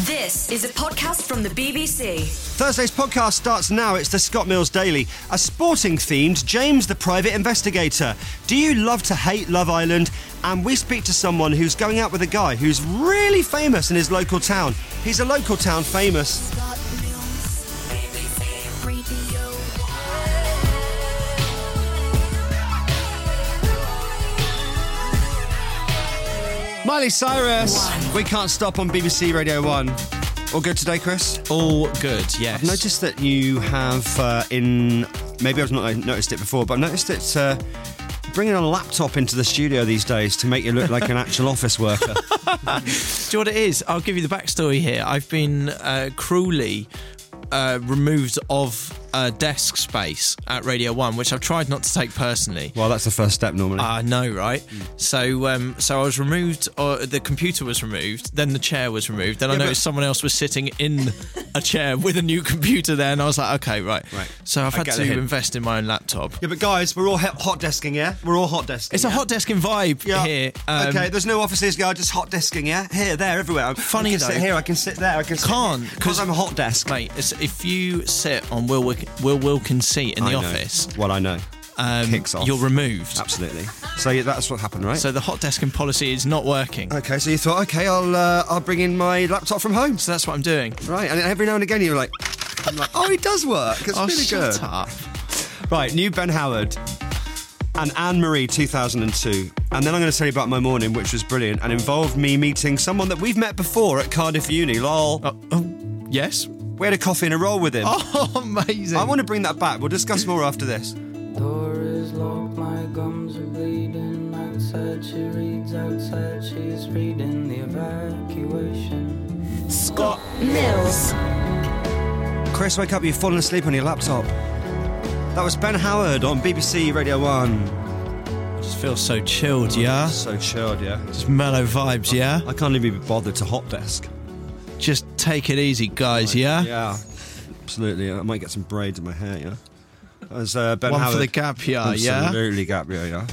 This is a podcast from the BBC. Thursday's podcast starts now. It's the Scott Mills Daily. A sporting-themed James the Private Investigator. Do you love to hate Love Island? And we speak to someone who's going out with a guy who's really famous in his local town. He's a local town famous. Miley Cyrus. We Can't Stop on BBC Radio 1. All good today, Chris? All good, yes. I've noticed that you have maybe I've not noticed it before, but I've noticed that bringing a laptop into the studio these days to make you look like an actual office worker. Do you know what it is? I'll give you the backstory here. I've been cruelly removed of desk space at Radio 1, which I've tried not to take personally. Well, that's the first step normally. I know, right? So I was removed, or the computer was removed, then the chair was removed, then I noticed someone else was sitting in a chair with a new computer there, and I was like, okay, right. So I've had to invest in my own laptop. Yeah, but guys, we're all hot desking, yeah? We're all hot desking. It's a hot desking vibe here. Okay, there's no offices, guys, just hot desking, yeah? Here, there, everywhere. Funny I can sit here, I can sit there, I can sit Can't. Because I'm a hot desk. Mate, if you sit on Will Wilkins' seat in the office... Well, I know. Kicks off. You're removed. Absolutely. So yeah, that's what happened, right? So the hot desking policy is not working. Okay, so you thought, okay, I'll bring in my laptop from home. So that's what I'm doing. Right, and every now and again you're like, I'm like, oh, it does work. It's really good. Shut up. Right, new Ben Howard and Anne-Marie 2002. And then I'm going to tell you about my morning, which was brilliant and involved me meeting someone that we've met before at Cardiff Uni. Lol. Yes? We had a coffee and a roll with him. Oh, amazing. I want to bring that back. We'll discuss more after this. Door is locked, my gums are bleeding. Outside she reads, outside she's reading the evacuation. Scott Mills. Chris, wake up, you've fallen asleep on your laptop. That was Ben Howard on BBC Radio 1. I just feel so chilled, yeah? So chilled, yeah? Just mellow vibes, yeah? I can't even be bothered to hot desk. Just take it easy, guys, yeah? Yeah, absolutely. I might get some braids in my hair, yeah? As Ben One Howard. for the gap year, yeah? Absolutely gap year, yeah?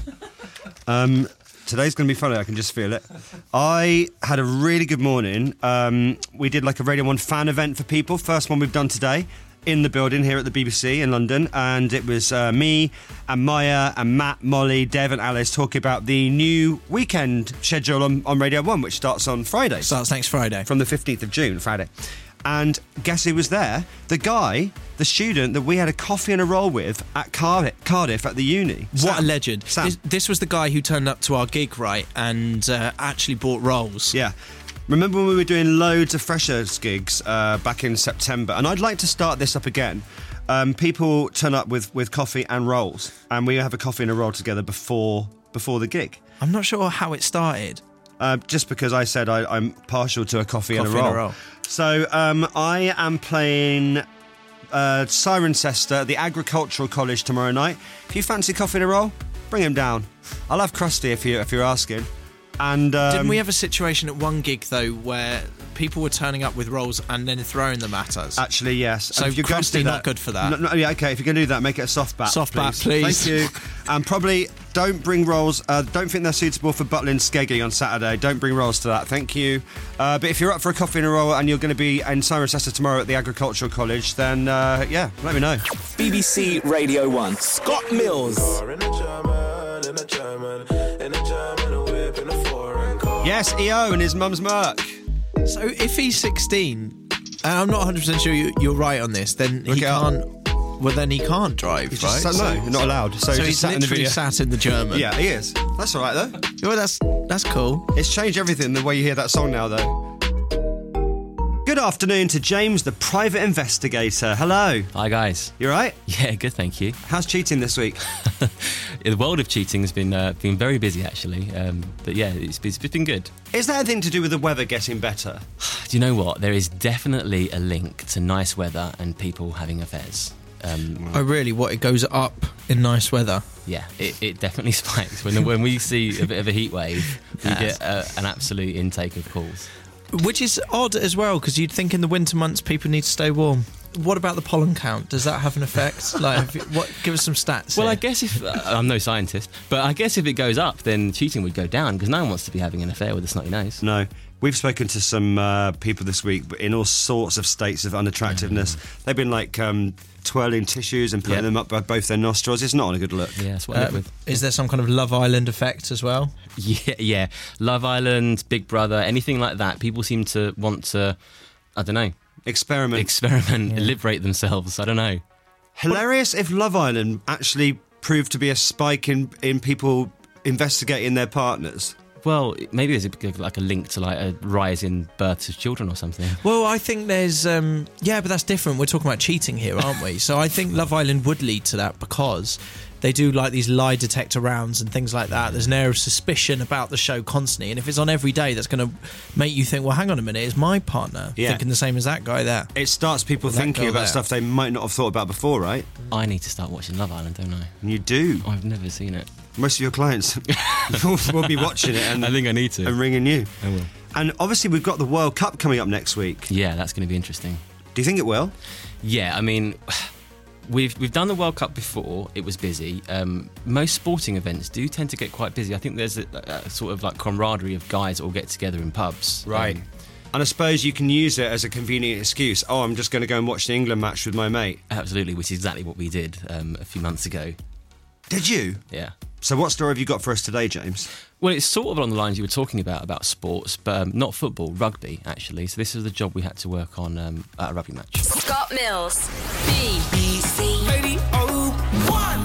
Today's going to be funny, I can just feel it. I had a really good morning. We did like a Radio 1 fan event for people, first one we've done today, in the building here at the BBC in London, and it was me and Maya and Matt, Molly, Dev and Alice talking about the new weekend schedule on Radio 1, which starts on Friday. Starts next Friday. From the 15th of June, Friday. And guess who was there? The guy, the student that we had a coffee and a roll with at Cardiff at the uni. What a legend. Sam. This was the guy who turned up to our gig, right, and actually bought rolls. Yeah. Remember when we were doing loads of Freshers gigs back in September? And I'd like to start this up again. People turn up with coffee and rolls, and we have a coffee and a roll together before the gig. I'm not sure how it started. Just because I said I'm partial to a coffee and a roll. So I am playing Cirencester at the Agricultural College tomorrow night. If you fancy coffee and a roll, bring him down. I'll have crusty if you're asking. And didn't we have a situation at one gig though where people were turning up with rolls and then throwing them at us? Actually, yes. So if you're crusty, not good for that. No, yeah, okay. If you're going to do that, make it a soft bat. Soft bat, please. Thank you. And probably don't bring rolls. Don't think they're suitable for Butlin Skeggy on Saturday. Don't bring rolls to that. Thank you. But if you're up for a coffee and a roll and you're going to be in Cirencester tomorrow at the Agricultural College, then yeah, let me know. BBC Radio 1. Scott Mills. Yes, EO and his mum's Merc. So if he's 16, and I'm not 100% sure you're right on this, then he can't. Well, then he can't drive, right? No, you're not allowed. So he's literally sat in the German. Yeah, he is. That's all right though. Well, that's cool. It's changed everything the way you hear that song now, though. Good afternoon to James, the private investigator. Hello. Hi, guys. You all right? Yeah, good, thank you. How's cheating this week? The world of cheating has been very busy, actually. But yeah, it's been good. Is that anything to do with the weather getting better? Do you know what? There is definitely a link to nice weather and people having affairs. Oh, really? What, it goes up in nice weather? Yeah, it definitely spikes. When we see a bit of a heat wave, we get an absolute intake of calls. Which is odd as well, because you'd think in the winter months people need to stay warm. What about the pollen count? Does that have an effect? Give us some stats. Well, here. I guess if I'm no scientist, but I guess if it goes up, then cheating would go down because no one wants to be having an affair with a snotty nose. No, We've spoken to some people this week in all sorts of states of unattractiveness. They've been like twirling tissues and putting them up by both their nostrils. It's not a good look. Yeah, that's what I live with. Is there some kind of Love Island effect as well? Yeah. Love Island, Big Brother, anything like that. People seem to want to, I don't know, experiment, liberate themselves. I don't know. Hilarious if Love Island actually proved to be a spike in people investigating their partners. Well, maybe there's like a link to like a rise in births of children or something. Well, I think there's... but that's different. We're talking about cheating here, aren't we? So I think Love Island would lead to that because they do like these lie detector rounds and things like that. There's an air of suspicion about the show constantly. And if it's on every day, that's going to make you think, well, hang on a minute, is my partner thinking the same as that guy there? It starts people thinking about stuff they might not have thought about before, right? I need to start watching Love Island, don't I? You do. I've never seen it. Most of your clients will be watching it, and I think I need to. And ringing you. I will. And obviously, we've got the World Cup coming up next week. Yeah, that's going to be interesting. Do you think it will? Yeah, I mean, we've done the World Cup before. It was busy. Most sporting events do tend to get quite busy. I think there's a sort of like camaraderie of guys that all get together in pubs. Right. And I suppose you can use it as a convenient excuse. Oh, I'm just going to go and watch the England match with my mate. Absolutely, which is exactly what we did a few months ago. Did you? Yeah. So what story have you got for us today, James? Well, it's sort of along the lines you were talking about sports, but not football, rugby, actually. So this is the job we had to work on at a rugby match. Scott Mills, BBC Radio 1.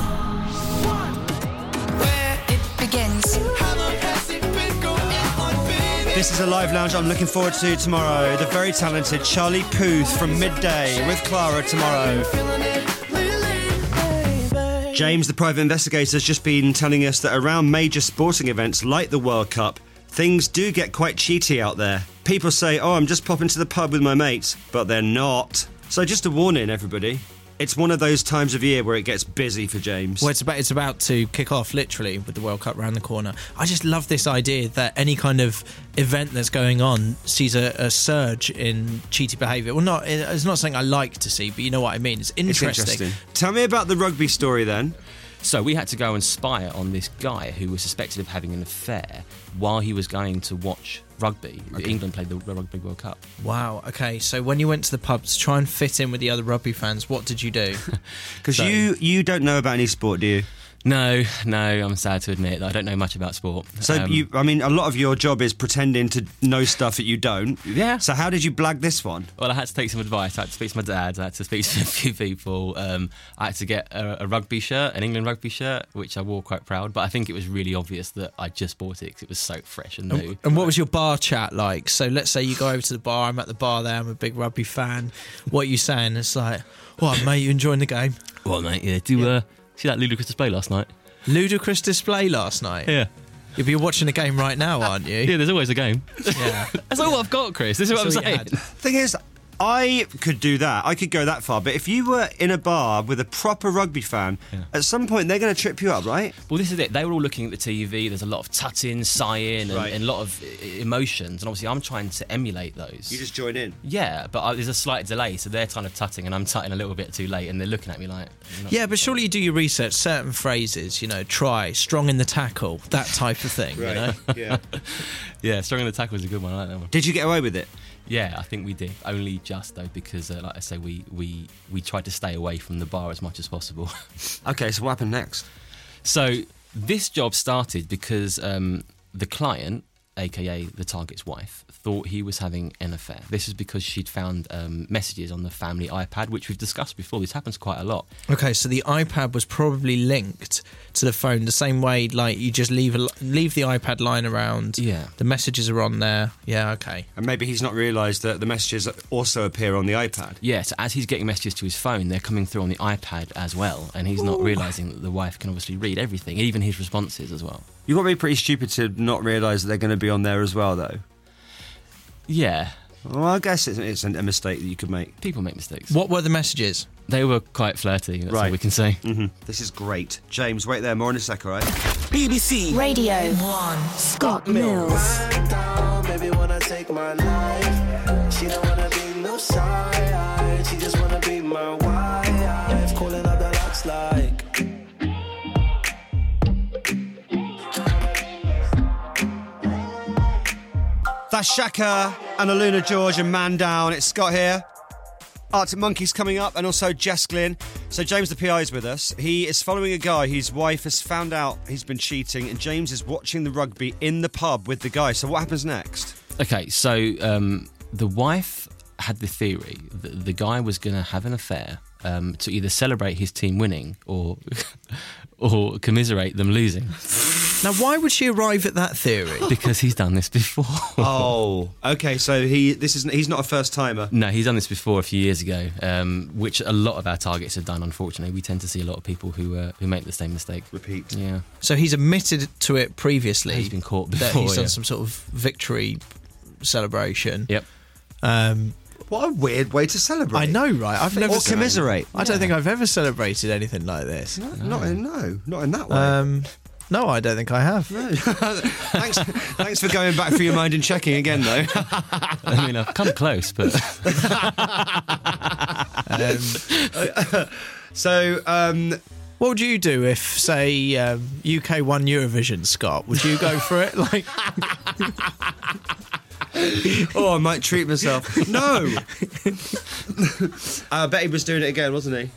Where it begins. This is a live lounge I'm looking forward to tomorrow. The very talented Charlie Puth from Midday with Clara tomorrow. James, the private investigator, has just been telling us that around major sporting events like the World Cup, things do get quite cheaty out there. People say, oh, I'm just popping to the pub with my mates, but they're not. So just a warning, everybody. It's one of those times of year where it gets busy for James. Well, it's about to kick off, literally, with the World Cup round the corner. I just love this idea that any kind of event that's going on sees a surge in cheaty behaviour. Well, it's not something I like to see, but you know what I mean. It's interesting. Tell me about the rugby story then. So we had to go and spy on this guy who was suspected of having an affair while he was going to watch rugby. Okay. England played the Rugby World Cup. Wow, okay. So when you went to the pub to try and fit in with the other rugby fans, what did you do? Because you don't know about any sport, do you? No, I'm sad to admit that I don't know much about sport. So, a lot of your job is pretending to know stuff that you don't. Yeah. So how did you blag this one? Well, I had to take some advice. I had to speak to my dad. I had to speak to a few people. I had to get a rugby shirt, an England rugby shirt, which I wore quite proud. But I think it was really obvious that I just bought it because it was so fresh and new. And what was your bar chat like? So let's say you go over to the bar. I'm at the bar there. I'm a big rugby fan. What are you saying? It's like, what, mate, you enjoying the game? Well, mate, yeah. See that ludicrous display last night? Ludicrous display last night? Yeah. You'll be watching a game right now, aren't you? Yeah, there's always a game. Yeah. That's all I've got, Chris. This is what I'm saying. Thing is, I could do that. I could go that far. But if you were in a bar with a proper rugby fan, at some point they're going to trip you up, right? Well, this is it. They were all looking at the TV. There's a lot of tutting, sighing, and a lot of emotions. And obviously, I'm trying to emulate those. You just join in. Yeah, but there's a slight delay. So they're kind of tutting, and I'm tutting a little bit too late. And they're looking at me like... Yeah, but surely you do your research. Certain phrases, try, strong in the tackle, that type of thing, right. Yeah. Yeah, strong in the tackle is a good one. I like that one. Did you get away with it? Yeah, I think we did. Only just, though, because, like I say, we tried to stay away from the bar as much as possible. Okay, so what happened next? So this job started because the client, a.k.a. the target's wife, thought he was having an affair. This is because she'd found messages on the family iPad, which we've discussed before. This happens quite a lot. Okay, so the iPad was probably linked to the phone the same way, like you just leave the iPad lying around. Yeah. The messages are on there. Yeah, okay. And maybe he's not realised that the messages also appear on the iPad. Yeah, so as he's getting messages to his phone, they're coming through on the iPad as well, and he's not realising that the wife can obviously read everything, even his responses as well. You've got to be pretty stupid to not realise that they're going to be on there as well, though. Yeah. Well, I guess it's a mistake that you could make. People make mistakes. What were the messages? They were quite flirty, that's all we can say. Mm-hmm. This is great. James, wait there, more in a sec, all right? BBC Radio 1. Scott Mills. Baby, when I take my life, she don't wanna be no side, she just wanna be my wife, calling out the lights like. That's Shaka and Aluna George and Man Down. It's Scott here. Arctic Monkeys coming up, and also Jess Glynn. So James the PI is with us. He is following a guy whose wife has found out he's been cheating, and James is watching the rugby in the pub with the guy. So what happens next? Okay, so the wife had the theory that the guy was going to have an affair to either celebrate his team winning or commiserate them losing. Now, why would she arrive at that theory? Because he's done this before. Oh, okay. So he's not a first timer. No, he's done this before a few years ago, which a lot of our targets have done. Unfortunately, we tend to see a lot of people who make the same mistake. Repeat. Yeah. So he's admitted to it previously. He's been caught that before. He's done some sort of victory celebration. Yep. What a weird way to celebrate. I know, right? I've never or commiserate. I don't think I've ever celebrated anything like this. Not in that way. No, I don't think I have. No. Thanks for going back for your mind and checking again, though. I mean, I've come close, but what would you do if, say, UK won Eurovision, Scott? Would you go for it? Like, oh, I might treat myself. No. I bet he was doing it again, wasn't he?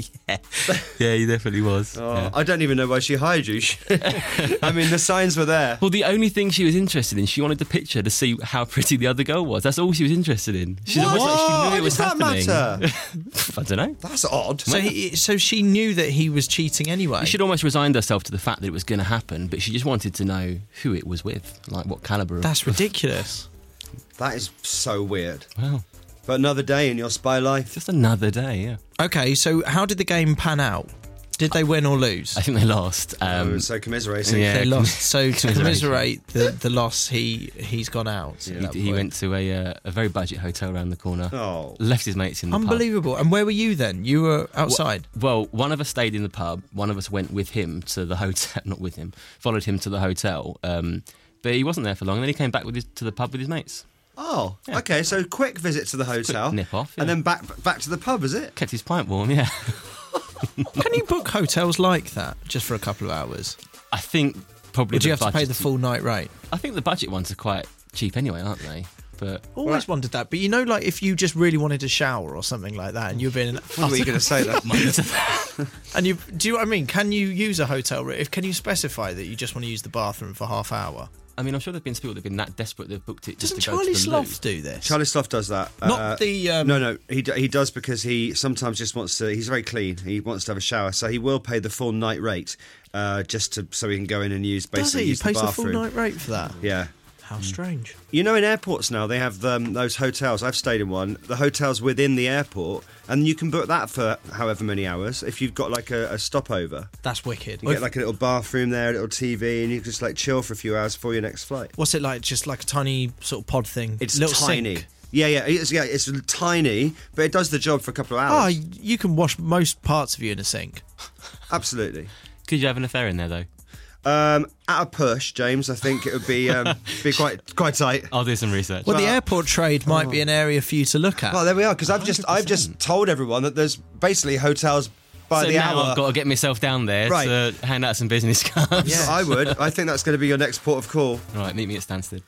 yeah, he definitely was. Oh, yeah. I don't even know why she hired you. I mean, the signs were there. Well, the only thing she was interested in, she wanted the picture to see how pretty the other girl was. That's all she was interested in. She What? almost like she knew Why it was does that happening. matter? I don't know. That's odd. so she knew that he was cheating anyway. She'd almost resigned herself to the fact that it was going to happen, but she just wanted to know who it was with, like what calibre. That's ridiculous. That is so weird. Wow. But another day in your spy life. Just another day, yeah. Okay, so how did the game pan out? Did they win or lose? I think they lost. So commiserating. Yeah. They lost. So to commiserate the loss, he's gone out. Yeah. He went to a very budget hotel around the corner. Oh. Left his mates in the pub. Unbelievable. And where were you then? You were outside? Well, one of us stayed in the pub. One of us went with him to the hotel. Not with him. Followed him to the hotel. But he wasn't there for long. And then he came back to the pub with his mates. Oh, Yeah. okay. So quick visit to the hotel. Quick nip off, yeah. And then back to the pub, is it? Kept his pint warm, yeah. Can you book hotels like that just for a couple of hours? I think probably. Or do you have to pay the full night rate? I think the budget ones are quite cheap anyway, aren't they? But Always wondered that. But you know, like if you just really wanted to shower or something like that, and you've been, When were you going to say that? and you do you know what I mean? Can you use a hotel room? Can you specify that you just want to use the bathroom for half hour? I mean, I'm sure there've been people that've been that desperate they've booked it just Doesn't to go Charlie to the loo. Sloth do this? Charlie Sloth does that. Not the. No, he does because he sometimes just wants to. He's very clean. He wants to have a shower, so he will pay the full night rate so he can go in and use Does he? use He pays the the full bathroom. night rate for that? Yeah. How strange. You know, in airports now they have those hotels. I've stayed in one. The hotel's within the airport, and you can book that for however many hours if you've got like a stopover. That's wicked. You get like a little bathroom there, a little TV, and you can just like chill for a few hours before your next flight. What's it like? Just like a tiny sort of pod thing? It's little tiny. Sink. Yeah, it's tiny, but it does the job for a couple of Oh, hours. you can wash most parts of you in a sink. Absolutely. Could you have an affair in there though? At a push, James, I think it would be quite tight. I'll do some research. Well, the airport trade might be an area for you to look at. Well, there we are. Because I've just told everyone that there's basically hotels by so the now hour. I've got to get myself down there Right. to hand out some business cards. Yeah, I would. I think that's going to be your next port of call. Right, meet me at Stansted.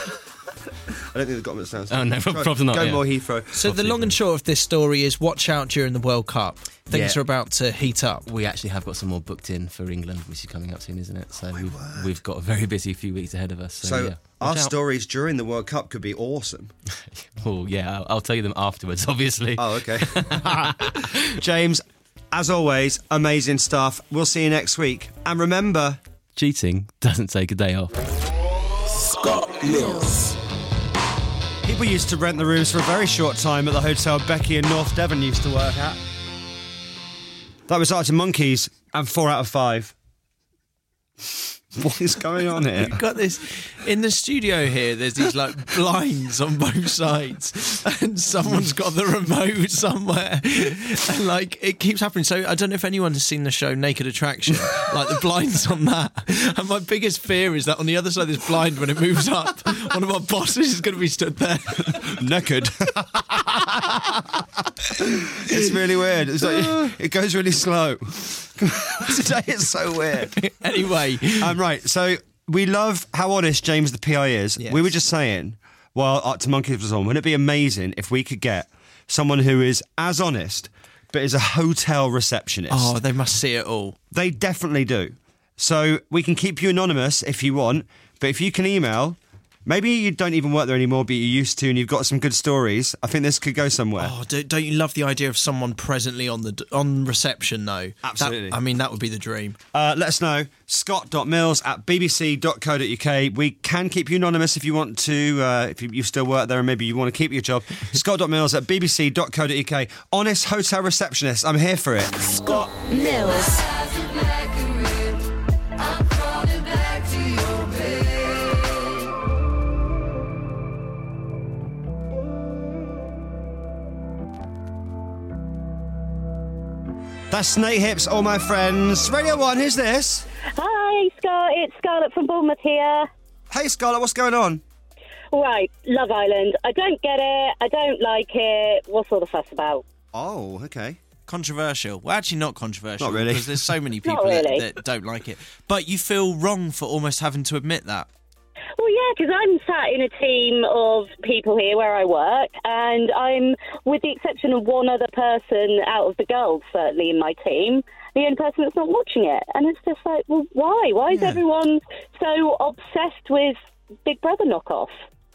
I don't think they've got them at Stansted. Oh, no, probably not, Go yeah. more Heathrow. So the long and short of this story is watch out during the World Cup. Things Yeah. are about to heat up. We actually have got some more booked in for England, which is coming up soon, isn't it? So we've got a very busy few weeks ahead of us. So, yeah. Our Watch out. stories during the World Cup could be awesome. Oh, yeah, I'll tell you them afterwards, obviously. Oh, okay. James, as always, amazing stuff. We'll see you next week. And remember, Cheating doesn't take a day off. Scott Mills. people used to rent the rooms for a very short time at the hotel Becky in North Devon used to work at. That was Arctic Monkeys and 4 out of 5. What is going on here? You've got this in the studio here. There's these like blinds on both sides, and someone's got the remote somewhere, and like it keeps happening. So I don't know if anyone has seen the show Naked Attraction, like the blinds on that. And my biggest fear is that on the other side of this blind, when it moves up, one of our bosses is going to be stood there Naked. It's really weird. It's like it goes really slow. Today it's so weird. Anyway, Right, so we love how honest James the PI is. Yes. We were just saying, while Arctic Monkeys was on, wouldn't it be amazing if we could get someone who is as honest, but is a hotel receptionist? Oh, they must see it all. They definitely do. So we can keep you anonymous if you want, but if you can email, maybe you don't even work there anymore, but you used to, and you've got some good stories. I think this could go somewhere. Oh, don't you love the idea of someone presently on reception, though? Absolutely. That would be the dream. Let us know. scott.mills@bbc.co.uk. We can keep you anonymous if you want to, if you still work there and maybe you want to keep your job. scott.mills@bbc.co.uk. Honest hotel receptionist. I'm here for it. Scott Mills. That's Snake Hips, all my friends. Radio 1, who's this? Hi, Scott. It's Scarlett from Bournemouth here. Hey, Scarlett, what's going on? Right, Love Island. I don't get it. I don't like it. What's all the fuss about? Oh, okay. Controversial. Well, actually not controversial. Not really. Because there's so many people really. that don't like it. But you feel wrong for almost having to admit that. Well, yeah, because I'm sat in a team of people here where I work, and I'm, with the exception of one other person out of the girls, certainly in my team, the only person that's not watching it. And it's just like, well, why? Why is everyone so obsessed with Big Brother knockoff?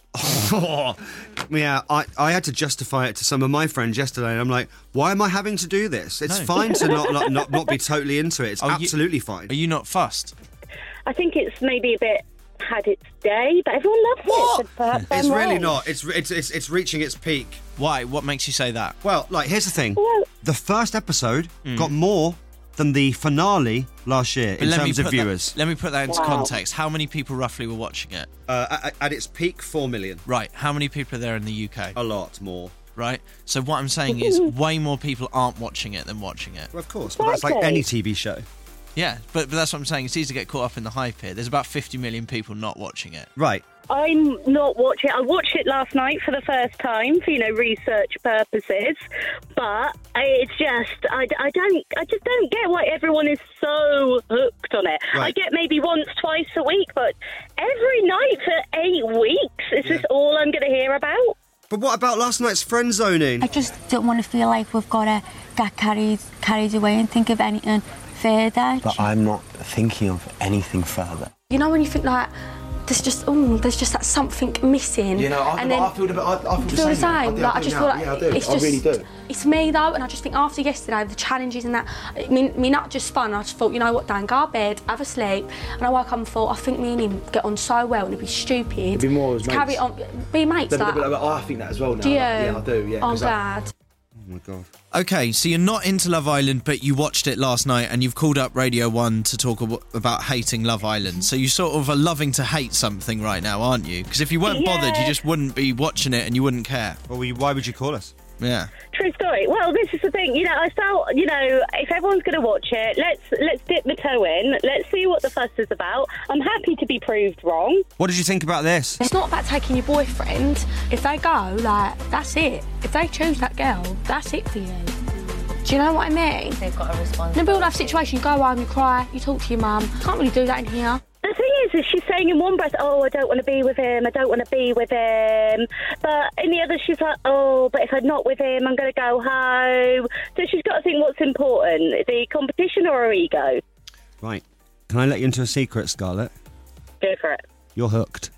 Yeah, I had to justify it to some of my friends yesterday, and I'm like, why am I having to do this? It's fine to not be totally into it. It's absolutely fine. Are you not fussed? I think it's maybe a bit had its day, but everyone loves it. So perhaps It's I'm really wrong. not. It's reaching its peak. Why? What makes you say that? Well, like, here's the thing. Well- The first episode got more than the finale last year in terms of viewers. Let me put that into Wow. context. How many people roughly were watching it? At its peak, 4 million. Right. How many people are there in the UK? A lot more. Right. So what I'm saying is way more people aren't watching it than watching it. Well, of course, but that's like any TV show. Yeah, but that's what I'm saying. It's easy to get caught up in the hype here. There's about 50 million people not watching it. Right. I'm not watching it. I watched it last night for the first time for, research purposes. But it's just, I just don't get why everyone is so hooked on it. Right. I get maybe once, twice a week, but every night for 8 weeks, is this all I'm going to hear about? But what about last night's friend zoning? I just don't want to feel like we've got to get carried away and think of anything further. But I'm not thinking of anything further. You know when you think like there's just that something missing. You know, I feel the same. Like, I just feel like I do. it's I just, really do. It's me though, and I just think after yesterday, the challenges and that, me not just fun. I just thought, you know what, Dan, go to bed, have a sleep, and I woke up and thought, I think me and him get on so well, and it'd be stupid. It'd be more as mates. Carry on, be mates. I think that as well now. Do you? Yeah, I do. Yeah. I'm glad. Oh my God. Okay, so you're not into Love Island, but you watched it last night and you've called up Radio 1 to talk about hating Love Island. So you sort of are loving to hate something right now, aren't you? Because if you weren't bothered, you just wouldn't be watching it and you wouldn't care. Well, why would you call us? Yeah. True story. Well, this is the thing. I felt, if everyone's going to watch it, let's dip my toe in. Let's see what the fuss is about. I'm happy to be proved wrong. What did you think about this? It's not about taking your boyfriend. If they go, that's it. If they choose that girl, that's it for you. Do you know what I mean? They've got a response. In a real life situation, you go home, you cry, you talk to your mum. Can't really do that in here. The thing is she's saying in one breath, oh, I don't want to be with him, I don't want to be with him. But in the other, she's like, oh, but if I'm not with him, I'm going to go home. So she's got to think what's important, the competition or her ego. Right. Can I let you into a secret, Scarlett? Go for it. You're hooked.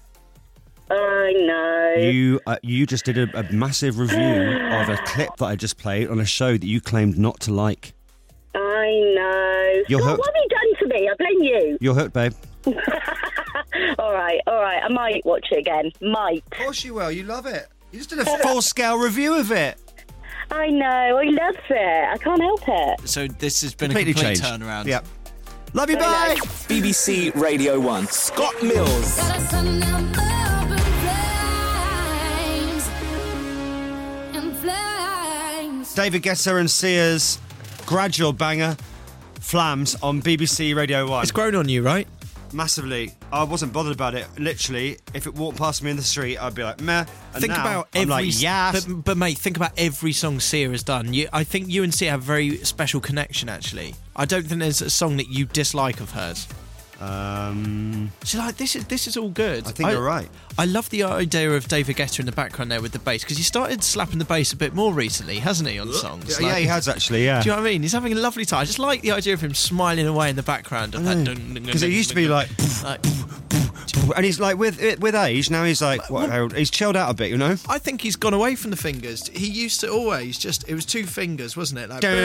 I know. You just did a massive review of a clip that I just played on a show that you claimed not to like. I know. You're hooked. What have you done to me? I blame you. You're hooked, babe. All right. I might watch it again. Might. Of course you will. You love it. You just did a full-scale review of it. I know. I love it. I can't help it. So this has been Completely a complete changed. turnaround. Yep. Love you, bye. BBC Radio 1. Scott Mills. David Guetta and Sia's Gradual banger, Flams, on BBC Radio 1. It's grown on you, right? Massively. I wasn't bothered about it. Literally, if it walked past me in the street, I'd be like, meh. And Think now, about I'm every like, yes. but mate, think about every song Sia has done. I think you and Sia have a very special connection, actually. I don't think there's a song that you dislike of hers. So like this is all good. I think you're right. I love the idea of David Guetta in the background there with the bass, because he started slapping the bass a bit more recently, hasn't he, on songs? Yeah, he has actually, yeah. Do you know what I mean? He's having a lovely time. I just like the idea of him smiling away in the background. Because it used to be like... And he's like, with age, now he's like, he's chilled out a bit, you know? I think he's gone away from the fingers. He used to always just, it was 2 fingers, wasn't it? Like,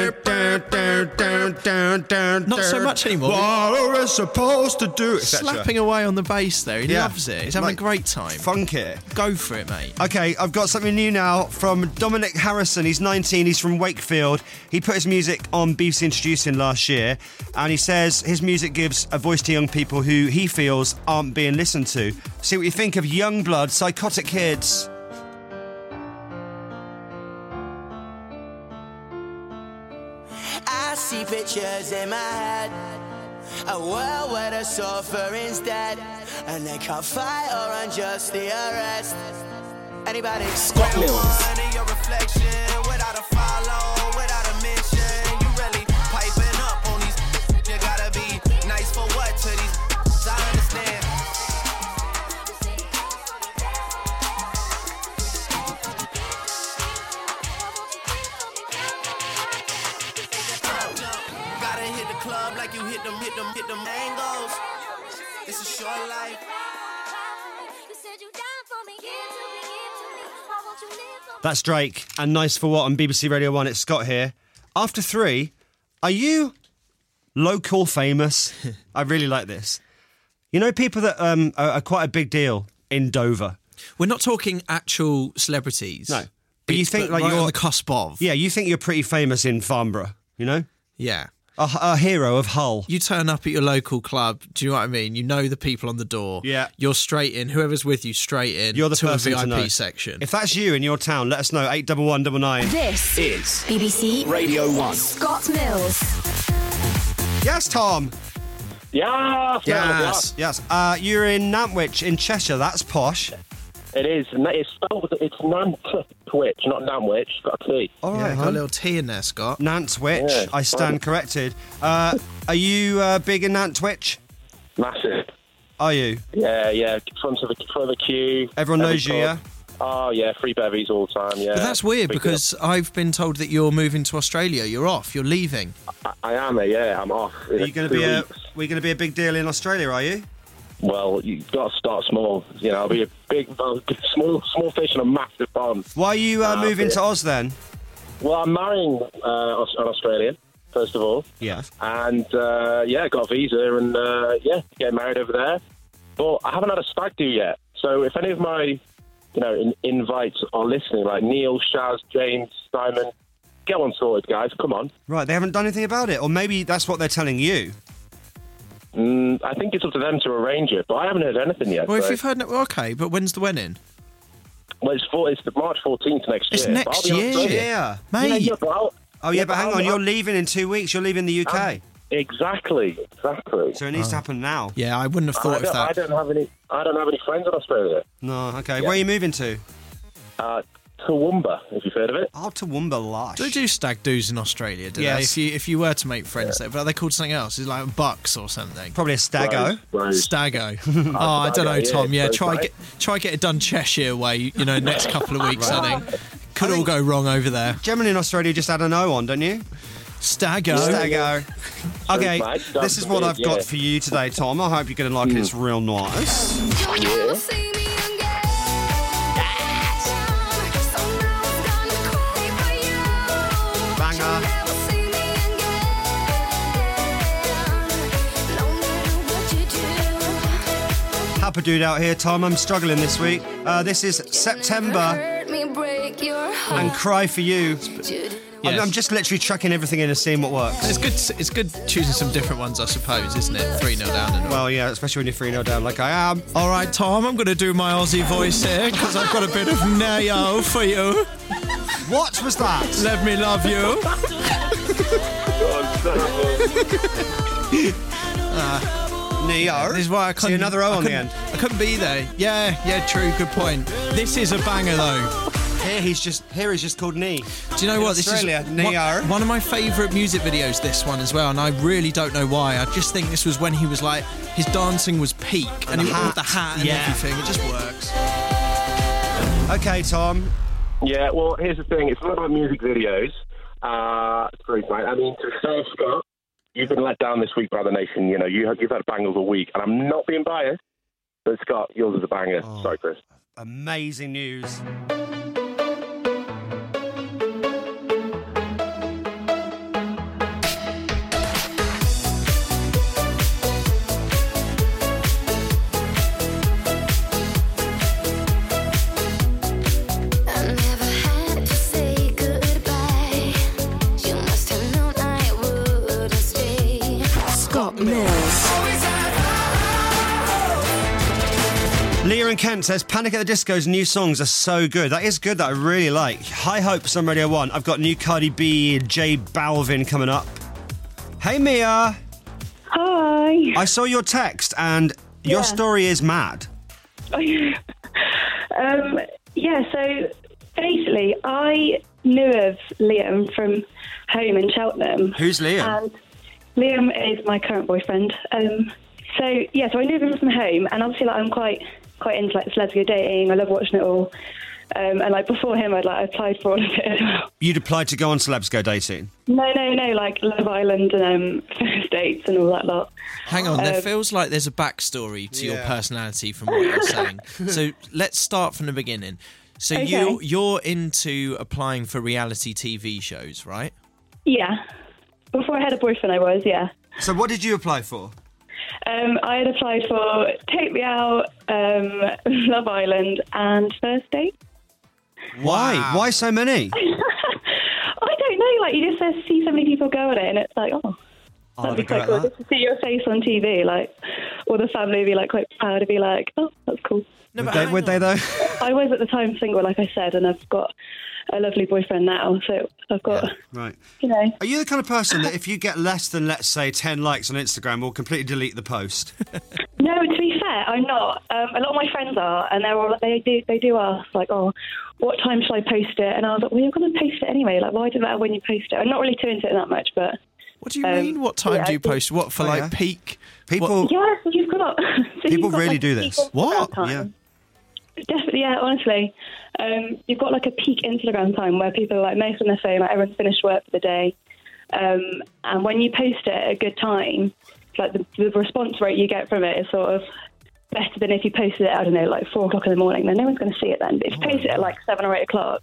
not so much anymore. What are we supposed to do? Slapping away on the bass there. He loves it. He's having a great time. Funky. Go for it, mate. Okay, I've got something new now from Dominic Harrison. He's 19, he's from Wakefield. He put his music on BBC Introducing last year, and he says his music gives a voice to young people who he feels aren't being listened to. See what you think of Youngblood, Psychotic Kids. I see pictures in my head, a world where the suffering's dead, and they can't fight or unjustly arrest anybody. Scott Mills. Your reflection without a follow, without a mention. You really piping up on these. You gotta be nice for what to these. I understand. Gotta hit the club like you hit them angles. It's a short life. That's Drake and Nice for What on BBC Radio 1. It's Scott here. After 3, are you local famous? I really like this. You know, people that are quite a big deal in Dover. We're not talking actual celebrities. No. But you think like right you're on the cusp of. Yeah, you think you're pretty famous in Farnborough, you know? Yeah. A hero of Hull. You turn up at your local club, do you know what I mean? You know the people on the door. Yeah. You're straight in, whoever's with you, straight in. You're the to person a VIP to know. section. If that's you in your town, let us know. 81199. This is BBC Radio 1. Scott Mills. Yes, Tom. Yes. Yes. You're in Nantwich in Cheshire. That's posh. It is. It's spelled. It's Nantwich, not Nantwich. Got a T. All right, got a little T in there, Scott. Nantwich. Yeah, I stand corrected. Are you big in Nantwich? Massive. Are you? Yeah. Front of the queue. Everyone knows you, yeah? Oh, yeah. Free bevies all the time, yeah. But that's weird because I've been told that you're moving to Australia. You're off. You're leaving. I am, yeah. I'm off. Are you going to be a big deal in Australia, are you? Well, you've got to start small. You know, I'll be a small fish in a massive pond. Why are you moving to Oz then? Well, I'm marrying an Australian, first of all. Yes. And, got a visa and, getting married over there. But I haven't had a stag do yet. So if any of my, invites are listening, like Neil, Shaz, James, Simon, get one sorted, guys. Come on. Right, they haven't done anything about it. Or maybe that's what they're telling you. I think it's up to them to arrange it, but I haven't heard anything yet. Well, if you've heard... Okay, but when's the wedding? Well, it's March 14th next year. It's next year. Yeah. Mate. Yeah, but hang on. You're leaving in 2 weeks. You're leaving the UK. Exactly. So it needs to happen now. Yeah, I wouldn't have thought of that. I don't have any friends in Australia. No, okay. Yeah. Where are you moving to? Toowoomba, if you've heard of it. Oh, Toowoomba, lush. Do they do stag do's in Australia, do Yes. they? If you were to make friends there, but are they called something else? Is it like bucks or something? Probably a stago. Stago. I don't know, Tom. Yeah, try get it done Cheshire way, next couple of weeks, I think. Could all go wrong over there. Generally in Australia, just add an O on, don't you? Stago. Okay, this is what I've got for you today, Tom. I hope you're going to like it. It's real nice. Banger. Happa dude out here, Tom. I'm struggling this week. This is September and Cry For You. Yes. I'm just literally chucking everything in and seeing what works. It's good choosing some different ones, I suppose, isn't it? 3-0 down and all. Well, yeah, especially when you're 3-0 down like I am. All right, Tom, I'm going to do my Aussie voice here because I've got a bit of Neo for you. What was that? Let me love you. Neo. This is why I couldn't. See another O on the end. I couldn't be there. Yeah, true, good point. This is a banger though. Here he's just called Nee. Do you know what? Australia, this is one of my favourite music videos, this one as well, and I really don't know why. I just think this was when he was like, his dancing was peak, and he wore the hat and everything. It just works. Okay, Tom. Yeah, well, here's the thing. It's not about music videos. Great, mate. I mean, to be fair, Scott, you've been let down this week by the nation. You know, you've had bangers all week, and I'm not being biased, but Scott, yours is a banger. Sorry, Chris. Amazing news. Leah and Kent says Panic at the Disco's new songs are so good. That is good, that I really like. High Hopes on Radio 1. I've got new Cardi B, J Balvin coming up. Hey Mia. Hi. I saw your text and your story is mad. So basically I knew of Liam from home in Cheltenham. Who's Liam? And Liam is my current boyfriend. So I knew of him from home, and obviously I'm quite into like Let's Go Dating. I love watching it all. And like before him, I applied for all of it as well. You'd applied to go on Celebs Go Dating? No, like Love Island and First Dates and all that lot. Hang on, there feels like there's a backstory to your personality from what you're saying. So let's start from the beginning. So you're into applying for reality TV shows, right? Yeah. Before I had a boyfriend, I was, yeah. So what did you apply for? I had applied for Take Me Out, Love Island, and First Date. Why? Wow. Why so many? I don't know. Like, you just see so many people go on it, and it's like, that'd be quite cool. Just to see your face on TV, like, or the family be like quite proud to be like, oh, that's cool. No, would they though? I was at the time single, like I said, and I've got a lovely boyfriend now, so I've got, right. You know. Are you the kind of person that if you get less than, let's say, 10 likes on Instagram, will completely delete the post? No, to be fair, I'm not. A lot of my friends are, and they're all they do ask like, oh, what time should I post it? And I was like, well, you're going to post it anyway. Like, why does it matter when you post it? I'm not really too into it that much, but. What do you mean? What time do you post? What for? Like peak? People. Yes, you've got. People really do this. What? Yeah. Definitely, yeah, honestly. You've got like a peak Instagram time where people are like most on their phone, like everyone's finished work for the day. And when you post it at a good time, like the response rate you get from it is sort of better than if you posted it, I don't know, like 4 o'clock in the morning. Then no one's going to see it then. But if you post it at like 7 or 8 o'clock,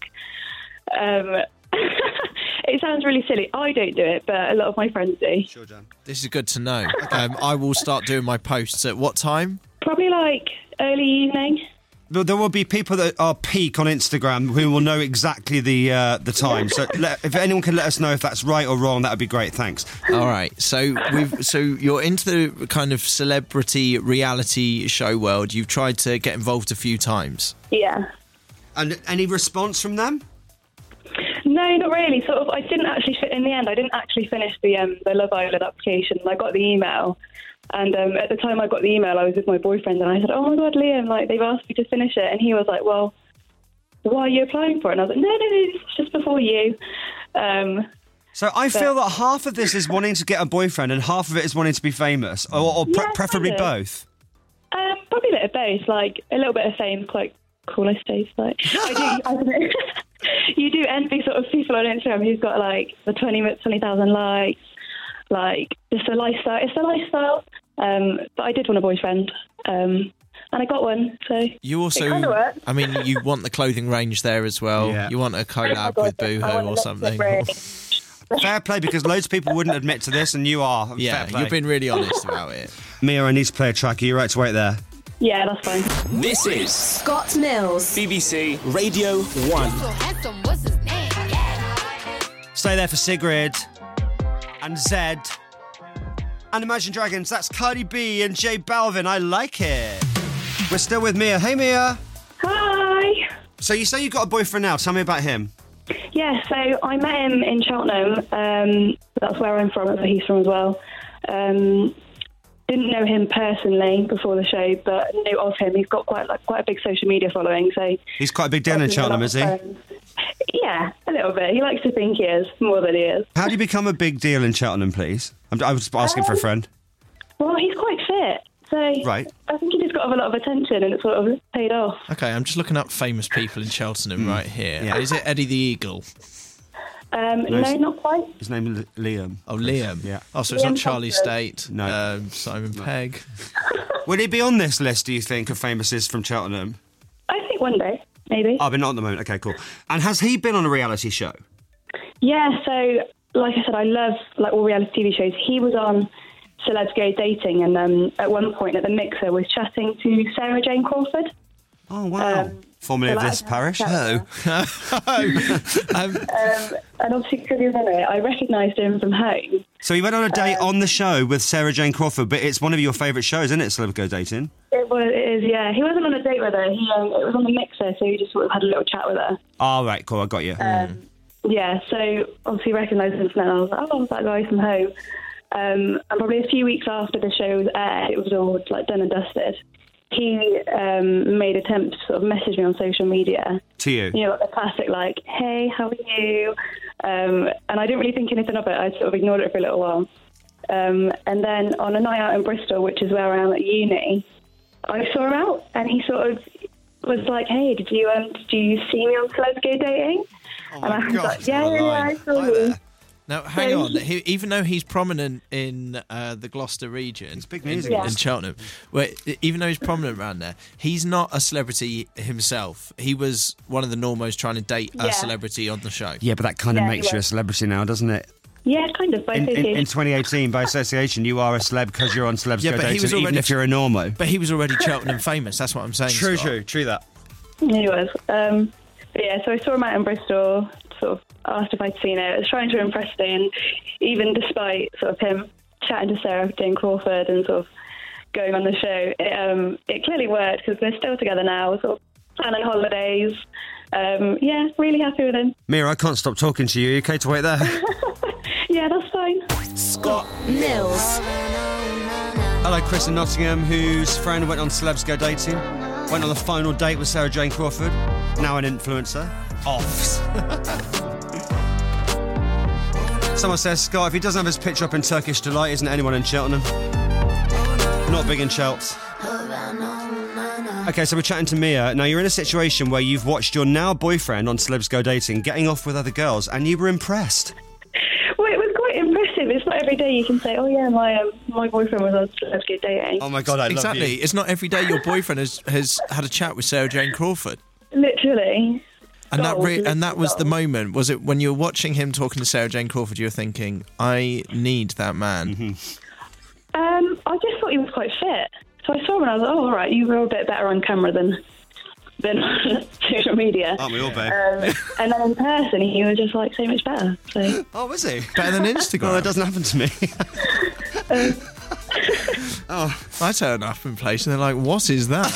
it sounds really silly. I don't do it, but a lot of my friends do. Sure, Jan. This is good to know. I will start doing my posts at what time? Probably like early evening. There will be people that are peak on Instagram who will know exactly the time. So if anyone can let us know if that's right or wrong, that would be great. Thanks. All right. So you're into the kind of celebrity reality show world. You've tried to get involved a few times. Yeah. And any response from them? No, not really. Sort of. I didn't actually finish the Love Island application. I got the email. And at the time I got the email, I was with my boyfriend, and I said, oh my God, Liam, like, they've asked me to finish it. And he was like, well, why are you applying for it? And I was like, no, this is just before you. So I feel that half of this is wanting to get a boyfriend and half of it is wanting to be famous, or preferably both. Probably a bit of both, like a little bit of fame is quite cool, I suppose. Like, I don't know. You do envy sort of people on Instagram who's got like the 20,000 likes. Like, just a lifestyle. It's a lifestyle. But I did want a boyfriend. And I got one, so you also, it kind of worked. I mean, you want the clothing range there as well. Yeah. You want a collab with Boohoo or something. Fair play, because loads of people wouldn't admit to this, and you are. Yeah, fair play. You've been really honest about it. Mia, I need to play a track. Are you right to wait there? Yeah, that's fine. This is Scott Mills, BBC Radio 1. Stay there for Sigrid and Zed and Imagine Dragons. That's Cardi B and J Balvin. I like it. We're still with Mia. Hey, Mia. Hi. So you say you got a boyfriend now. Tell me about him. Yeah, so I met him in Cheltenham. That's where I'm from. That's where he's from as well. didn't know him personally before the show, but knew of him. He's got quite a big social media following. So he's quite a big deal in Cheltenham, is he? Yeah, a little bit. He likes to think he is more than he is. How do you become a big deal in Cheltenham, please? I was asking for a friend. Well, he's quite fit, so right. I think he just got a lot of attention, and it sort of paid off. Okay, I'm just looking up famous people in Cheltenham right here. Yeah. Is it Eddie the Eagle? No, not quite. His name is Liam. Oh, Liam. Yeah. Oh, so it's Liam not Charlie Thompson. State. No. Simon Pegg. Would he be on this list, do you think, of famouses from Cheltenham? I think one day, maybe. Oh, but not at the moment. Okay, cool. And has he been on a reality show? Yeah, so like I said, I love all reality TV shows. He was on Celebs Go Dating, and at one point at the mixer was chatting to Sarah Jane Crawford. Oh, wow. Formerly of this parish. Hello. And obviously, because he was on it, I recognised him from home. So he went on a date on the show with Sarah Jane Crawford, but it's one of your favourite shows, isn't it, Celebs Go Dating? It is, yeah. He wasn't on a date with her. It was on the mixer, so he just sort of had a little chat with her. Oh, right, cool, I got you. Yeah, so obviously recognised him from then. I was like, oh, that guy from home. And probably a few weeks after the show was aired, it was all done and dusted. He made attempts to sort of message me on social media. To you? You know, like the classic, hey, how are you? And I didn't really think anything of it. I sort of ignored it for a little while. And then on a night out in Bristol, which is where I am at uni, I saw him out, and he sort of was like, hey, did you see me on Celebs Go Dating? Oh and I was like, yeah, I saw you. Now, hang on. Even though he's prominent in the Gloucester region, it's big music in Cheltenham, even though he's prominent around there, he's not a celebrity himself. He was one of the normos trying to date a celebrity on the show. Yeah, but that kind of makes you a celebrity now, doesn't it? Yeah, kind of. By in 2018, by association, you are a celeb because you're on Celebs Go Dating, even if you're a normo. But he was already Cheltenham famous. That's what I'm saying. True that. He was. But yeah, so I saw him out in Bristol, sort of asked if I'd seen it. I was trying to impress me, and even despite sort of him chatting to Sarah Jane Crawford and sort of going on the show, it clearly worked because we're still together now, sort of planning holidays. Yeah, really happy with him. Mia, I can't stop talking to you. You okay to wait there? Yeah, that's fine. Scott Mills. Hello, Chris in Nottingham, whose friend went on Celebs Go Dating. Went on the final date with Sarah Jane Crawford. Now an influencer. Offs. Someone says, Scott, if he doesn't have his picture up in Turkish Delight, isn't anyone in Cheltenham? Not big in Chelts. Okay, so we're chatting to Mia. Now, you're in a situation where you've watched your now boyfriend on Celebs Go Dating getting off with other girls, and you were impressed. Well, it was quite impressive. It's not every day you can say, oh, yeah, my boyfriend was on Celebs Go Dating. Oh, my God, I love you. Exactly. It's not every day your boyfriend has had a chat with Sarah Jane Crawford. Literally. And that was the moment. Was it when you were watching him talking to Sarah Jane Crawford, you were thinking, I need that man? Mm-hmm. I just thought he was quite fit. So I saw him and I was like, oh, all right, you were a bit better on camera than social media. Aren't we all, babe? And then in person, he was just so much better. So. Oh, was he? Better than Instagram? Well, that doesn't happen to me. I turn up in place and they're like, what is that?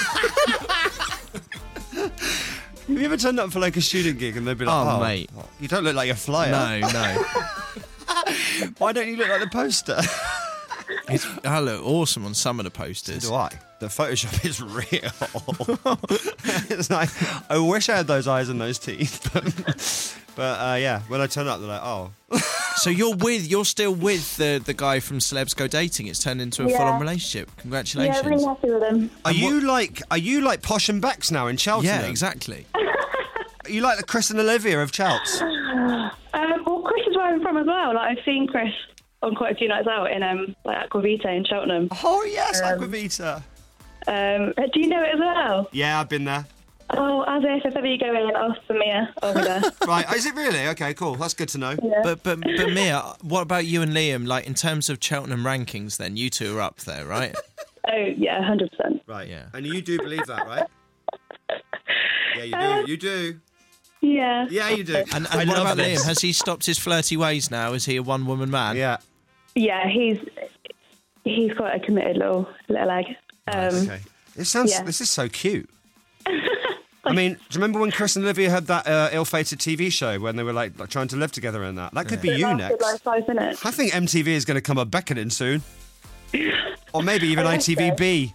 Have you ever turned up for a student gig and they'd be like, oh mate, you don't look like a flyer. No. Why don't you look like the poster? I look awesome on some of the posters. So do I. The Photoshop is real. It's like, I wish I had those eyes and those teeth. But yeah, when I turn up, they're like, oh. So you're still with the guy from Celebs Go Dating. It's turned into a full-on relationship. Congratulations. Yeah, really happy with him. Are you like Posh and Bex now in Cheltenham? Yeah, exactly. Are you like the Chris and Olivia of Chelts? Well, Chris is where I'm from as well. I've seen Chris on quite a few nights out in Aquavita in Cheltenham. Oh yes, Aquavita. Do you know it as well? Yeah, I've been there. Oh, as if ever you go in and ask for Mia over there. Right, is it really? Okay, cool. That's good to know. Yeah. But Mia, what about you and Liam? In terms of Cheltenham rankings, then you two are up there, right? Oh yeah, 100%. Right, yeah. And you do believe that, right? Yeah, you do. You do. Yeah. Yeah, you do. And what about Liam? Has he stopped his flirty ways now? Is he a one-woman man? Yeah. Yeah, he's quite a committed little egg. Okay. This is so cute. I mean, do you remember when Chris and Olivia had that ill-fated TV show when they were like trying to live together and that? That could be you next. 5 minutes. I think MTV is going to come a beckoning soon. Or maybe even I hope ITVB.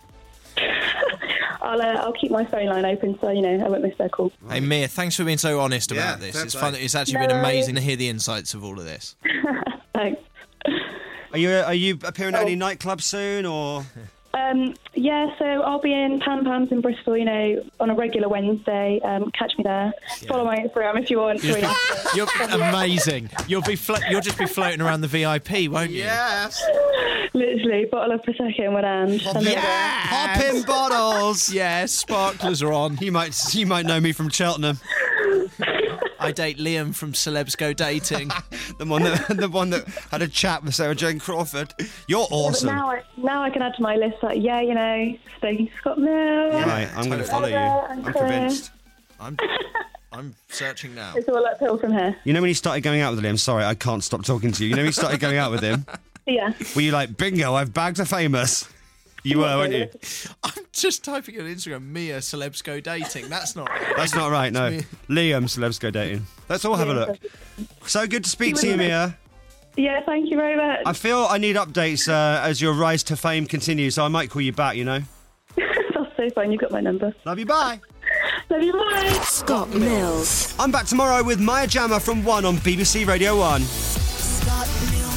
I'll keep my phone line open so, I won't miss their call. Hey, Mia, thanks for being so honest Yeah, about this. fair It's play. fun. It's actually been amazing to hear the insights of all of this. Thanks. Are you appearing at any nightclubs soon, or? Yeah, so I'll be in Pan Pams in Bristol, on a regular Wednesday. Catch me there. Follow my Instagram if you want. You're amazing. You'll just be floating around the VIP, won't you? Yes. Literally, bottle of Prosecco in one hand. Pop in bottles. Yes, sparklers are on. You might know me from Cheltenham. I date Liam from Celebs Go Dating. the one that had a chat with Sarah Jane Crawford. You're awesome. Yeah, but now I can add to my list Stacey Scott Mill. Right, I'm going to follow you. I'm convinced. I'm searching now. It's all uphill from here. You know when you started going out with Liam? Sorry, I can't stop talking to you. You know when you started going out with him? Yeah. Were you like, bingo, I've bagged a famous? You were, weren't you? I'm just typing on Instagram, Mia Celebs Go Dating. That's not right. That's not right, no. Liam, Celebs Go Dating. Let's all have a look. So good to speak to you, Mia. Yeah, thank you very much. I feel I need updates as your rise to fame continues, so I might call you back, That's so fine, you've got my number. Love you, bye. Love you, bye. Scott Mills. I'm back tomorrow with Maya Jama from 1 on BBC Radio 1. Scott Mills.